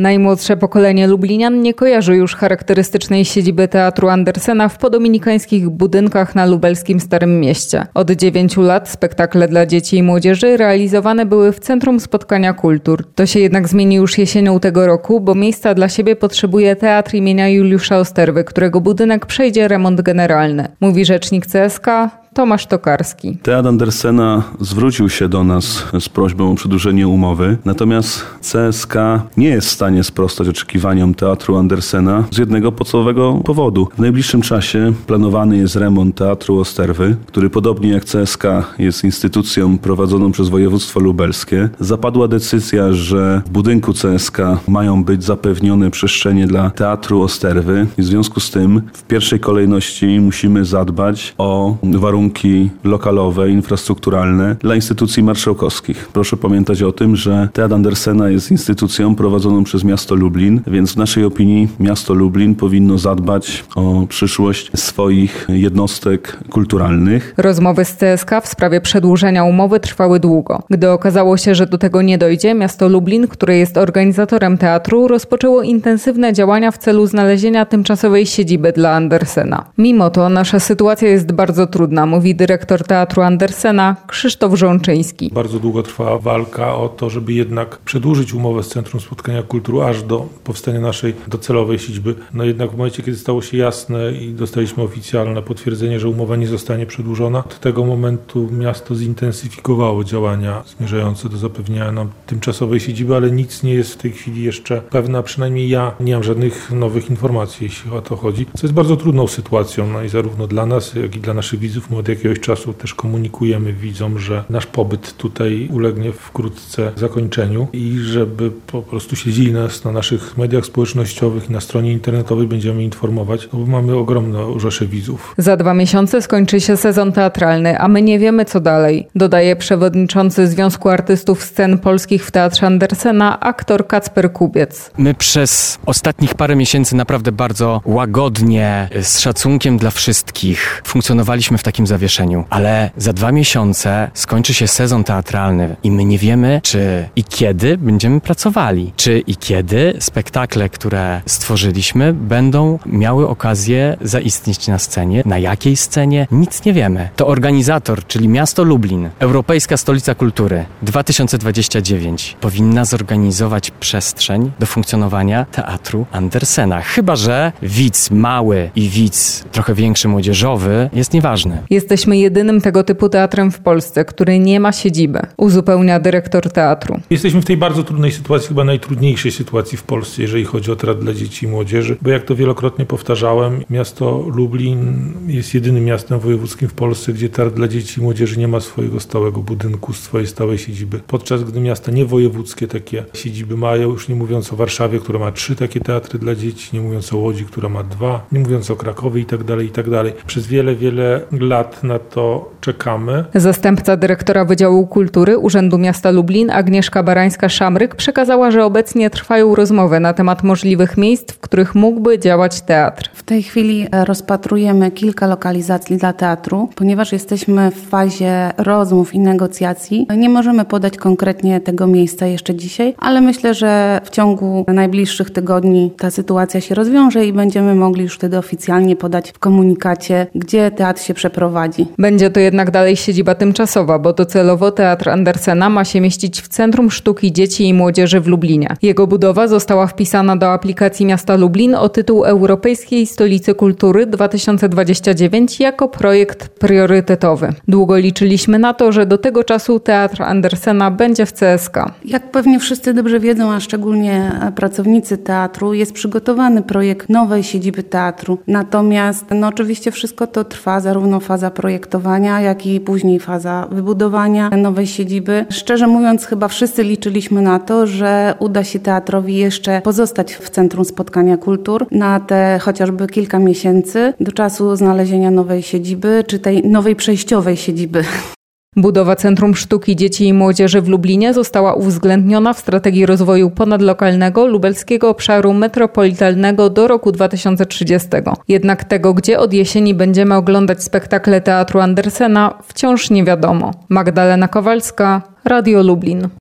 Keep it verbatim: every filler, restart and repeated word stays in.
Najmłodsze pokolenie lublinian nie kojarzy już charakterystycznej siedziby Teatru Andersena w podominikańskich budynkach na lubelskim Starym Mieście. Od dziewięciu lat spektakle dla dzieci i młodzieży realizowane były w Centrum Spotkania Kultur. To się jednak zmieni już jesienią tego roku, bo miejsca dla siebie potrzebuje Teatr imienia Juliusza Osterwy, którego budynek przejdzie remont generalny. Mówi rzecznik C S K Tomasz Tokarski. Teatr Andersena zwrócił się do nas z prośbą o przedłużenie umowy, natomiast C S K nie jest w stanie sprostać oczekiwaniom Teatru Andersena z jednego podstawowego powodu. W najbliższym czasie planowany jest remont Teatru Osterwy, który podobnie jak C S K jest instytucją prowadzoną przez województwo lubelskie. Zapadła decyzja, że w budynku C S K mają być zapewnione przestrzenie dla Teatru Osterwy i w związku z tym w pierwszej kolejności musimy zadbać o warunki warunki lokalowe, infrastrukturalne dla instytucji marszałkowskich. Proszę pamiętać o tym, że Teatr Andersena jest instytucją prowadzoną przez miasto Lublin, więc w naszej opinii miasto Lublin powinno zadbać o przyszłość swoich jednostek kulturalnych. Rozmowy z C S K w sprawie przedłużenia umowy trwały długo. Gdy okazało się, że do tego nie dojdzie, miasto Lublin, które jest organizatorem teatru, rozpoczęło intensywne działania w celu znalezienia tymczasowej siedziby dla Andersena. Mimo to nasza sytuacja jest bardzo trudna, mówi dyrektor Teatru Andersena Krzysztof Rzączyński. Bardzo długo trwała walka o to, żeby jednak przedłużyć umowę z Centrum Spotkania Kultur aż do powstania naszej docelowej siedziby. No jednak w momencie, kiedy stało się jasne i dostaliśmy oficjalne potwierdzenie, że umowa nie zostanie przedłużona, od tego momentu miasto zintensyfikowało działania zmierzające do zapewnienia nam tymczasowej siedziby, ale nic nie jest w tej chwili jeszcze pewne, a przynajmniej ja nie mam żadnych nowych informacji, jeśli o to chodzi. Co jest bardzo trudną sytuacją, no i zarówno dla nas, jak i dla naszych widzów. My od jakiegoś czasu też komunikujemy widzom, że nasz pobyt tutaj ulegnie wkrótce zakończeniu i żeby po prostu śledzili nas na naszych mediach społecznościowych i na stronie internetowej, będziemy informować, bo mamy ogromne rzesze widzów. Za dwa miesiące skończy się sezon teatralny, a my nie wiemy co dalej, dodaje przewodniczący Związku Artystów Scen Polskich w Teatrze Andersena, aktor Kacper Kubiec. My przez ostatnich parę miesięcy naprawdę bardzo łagodnie, z szacunkiem dla wszystkich funkcjonowaliśmy w takim zawieszeniu, ale za dwa miesiące skończy się sezon teatralny i my nie wiemy, czy i kiedy będziemy pracowali, czy i kiedy spektakle, które stworzyliśmy, będą miały okazję zaistnieć na scenie, na jakiej scenie, nic nie wiemy. To organizator, czyli miasto Lublin, Europejska Stolica Kultury dwa tysiące dwadzieścia dziewięć powinna zorganizować przestrzeń do funkcjonowania Teatru Andersena, chyba że widz mały i widz trochę większy młodzieżowy jest nieważny. Jesteśmy jedynym tego typu teatrem w Polsce, który nie ma siedziby, uzupełnia dyrektor teatru. Jesteśmy w tej bardzo trudnej sytuacji, chyba najtrudniejszej sytuacji w Polsce, jeżeli chodzi o teatr dla dzieci i młodzieży, bo jak to wielokrotnie powtarzałem, miasto Lublin jest jedynym miastem wojewódzkim w Polsce, gdzie teatr dla dzieci i młodzieży nie ma swojego stałego budynku, swojej stałej siedziby. Podczas gdy miasta niewojewódzkie takie siedziby mają, już nie mówiąc o Warszawie, która ma trzy takie teatry dla dzieci, nie mówiąc o Łodzi, która ma dwa, nie mówiąc o Krakowie i tak dalej, i tak dalej. Przez wiele, wiele lat na to czekamy. Zastępca dyrektora Wydziału Kultury Urzędu Miasta Lublin Agnieszka Barańska-Szamryk przekazała, że obecnie trwają rozmowy na temat możliwych miejsc, w których mógłby działać teatr. W tej chwili rozpatrujemy kilka lokalizacji dla teatru, ponieważ jesteśmy w fazie rozmów i negocjacji. Nie możemy podać konkretnie tego miejsca jeszcze dzisiaj, ale myślę, że w ciągu najbliższych tygodni ta sytuacja się rozwiąże i będziemy mogli już wtedy oficjalnie podać w komunikacie, gdzie teatr się przeprowadzi. Będzie to jednak dalej siedziba tymczasowa, bo docelowo Teatr Andersena ma się mieścić w Centrum Sztuki Dzieci i Młodzieży w Lublinie. Jego budowa została wpisana do aplikacji miasta Lublin o tytuł Europejskiej Stolicy Kultury dwa tysiące dwadzieścia dziewięć jako projekt priorytetowy. Długo liczyliśmy na to, że do tego czasu Teatr Andersena będzie w C S K. Jak pewnie wszyscy dobrze wiedzą, a szczególnie pracownicy teatru, jest przygotowany projekt nowej siedziby teatru. Natomiast no oczywiście wszystko to trwa, zarówno faza projektowania, jak i później faza wybudowania nowej siedziby. Szczerze mówiąc, chyba wszyscy liczyliśmy na to, że uda się teatrowi jeszcze pozostać w Centrum Spotkania Kultur na te chociażby kilka miesięcy do czasu znalezienia nowej siedziby, czy tej nowej przejściowej siedziby. Budowa Centrum Sztuki Dzieci i Młodzieży w Lublinie została uwzględniona w strategii rozwoju ponadlokalnego lubelskiego obszaru metropolitalnego do roku dwa tysiące trzydziestego. Jednak tego, gdzie od jesieni będziemy oglądać spektakle Teatru Andersena, wciąż nie wiadomo. Magdalena Kowalska, Radio Lublin.